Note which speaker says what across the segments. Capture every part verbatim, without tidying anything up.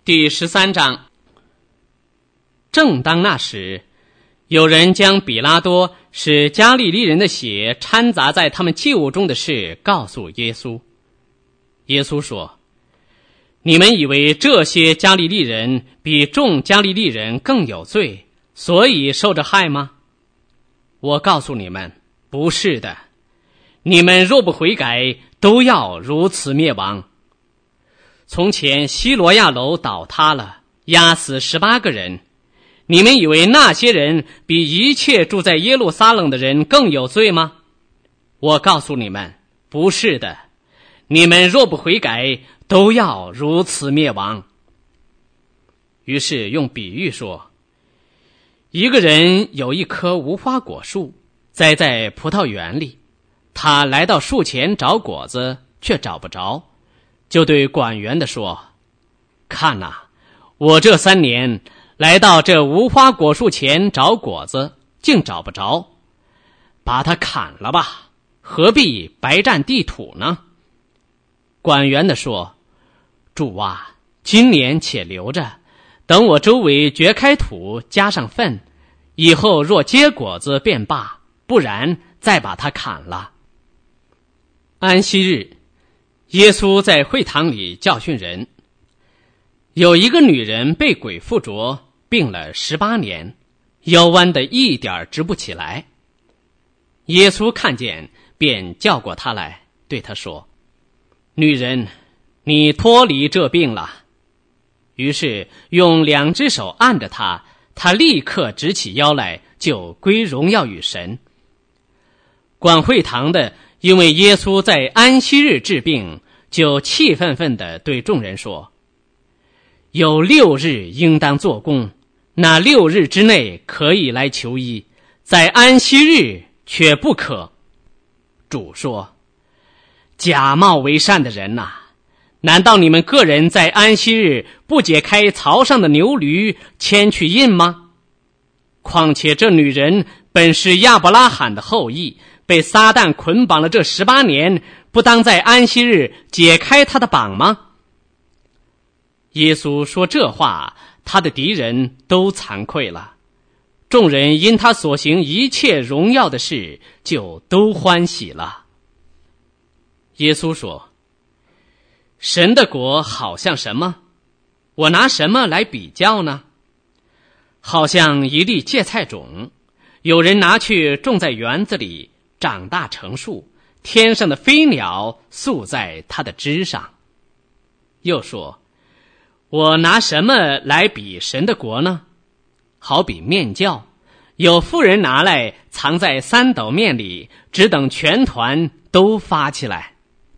Speaker 1: 第十三章。正当那时，有人将比拉多使加利利人的血掺杂在他们祭物中的事告诉耶稣。耶稣说：你们以为这些加利利人比众加利利人更有罪，所以受着害吗？我告诉你们，不是的。你们若不悔改，都要如此灭亡。从前西罗亚楼倒塌了，压死十八个人。你们以为那些人比一切住在耶路撒冷的人更有罪吗？我告诉你们，不是的。你们若不悔改，都要如此灭亡。于是用比喻说，一个人有一棵无花果树，栽在葡萄园里，他来到树前找果子，却找不着，就对管园的说：看哪，我这三年来到这无花果树前找果子，竟找不着，把它砍了吧，何必白占地土呢？管园的说：主啊，今年且留着，等我周围掘开土，加上粪，以后若结果子便罢，不然再把它砍了。安息日，耶稣在会堂里教训人。有一个女人被鬼附着，病了十八年，腰弯的一点直不起来。耶稣看见，便叫过她来，对她说：女人，你脱离这病了。于是用两只手按着她，她立刻直起腰来，就归荣耀与神。管会堂的因为耶稣在安息日治病，就气愤愤地对众人说：有六日应当做工，那六日之内可以来求医，在安息日却不可。主说：假冒为善的人哪，难道你们个人在安息日不解开槽上的牛驴，牵去印吗？况且这女人本是亚伯拉罕的后裔，被撒旦捆绑了这十八年，不当在安息日解开他的绑吗？耶稣说这话，他的敌人都惭愧了。众人因他所行一切荣耀的事，就都欢喜了。耶稣说：神的国好像什么？我拿什么来比较呢？好像一粒芥菜种，有人拿去种在园子里，长大成树，天上的飞鸟宿在它的枝上。又说：我拿什么来比神的国呢？好比面酵，有妇人拿来藏在三斗面里，只等全团都发起来。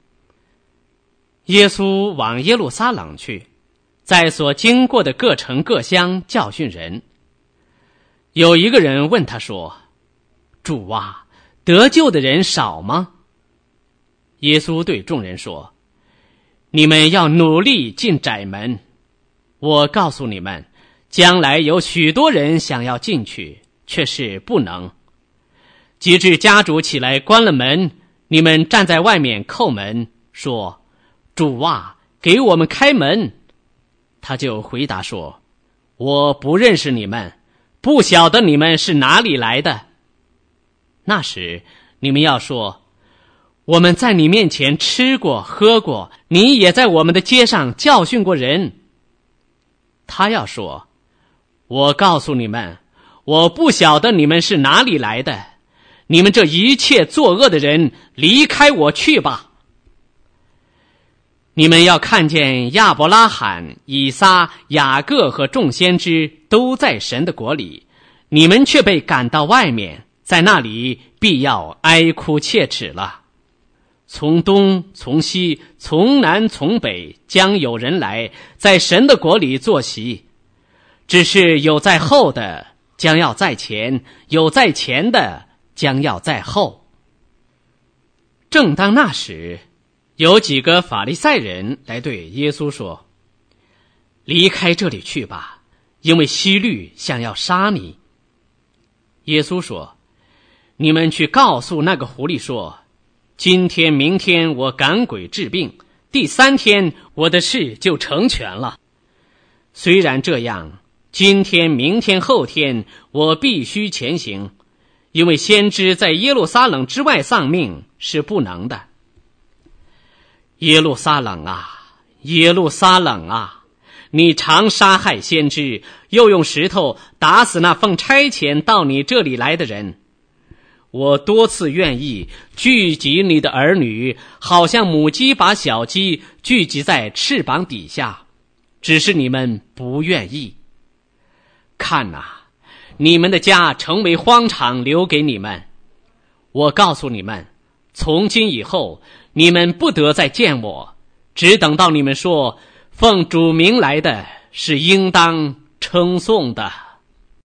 Speaker 1: 耶稣往耶路撒冷去，在所经过的各城各乡教训人。有一个人问他说：主啊，得救的人少吗？耶稣对众人说：你们要努力进窄门。我告诉你们，将来有许多人想要进去，却是不能。及至家主起来关了门，你们站在外面叩门，说：主啊，给我们开门。他就回答说：我不认识你们，不晓得你们是哪里来的。那时你们要说：我们在你面前吃过喝过，你也在我们的街上教训过人。他要说：我告诉你们，我不晓得你们是哪里来的，你们这一切作恶的人，离开我去吧。你们要看见亚伯拉罕、以撒、雅各和众先知都在神的国里，你们却被赶到外面，在那里必要哀哭切齿了。从东从西从南从北将有人来，在神的国里坐席，只是有在后的将要在前，有在前的将要在后。正当那时，有几个法利赛人来对耶稣说：离开这里去吧，因为希律想要杀你。耶稣说：你们去告诉那个狐狸说，今天明天我赶鬼治病，第三天我的事就成全了。 虽然这样，今天、明天、后天，我必须前行，因为先知在耶路撒冷之外丧命是不能的。耶路撒冷啊，耶路撒冷啊，你常杀害先知，又用石头打死那奉差遣到你这里来的人。我多次愿意聚集你的儿女，好像母鸡把小鸡聚集在翅膀底下，只是你们不愿意。看哪，你们的家成为荒场，留给你们。我告诉你们，从今以后，你们不得再见我，只等到你们说，奉主名来的是应当称颂的。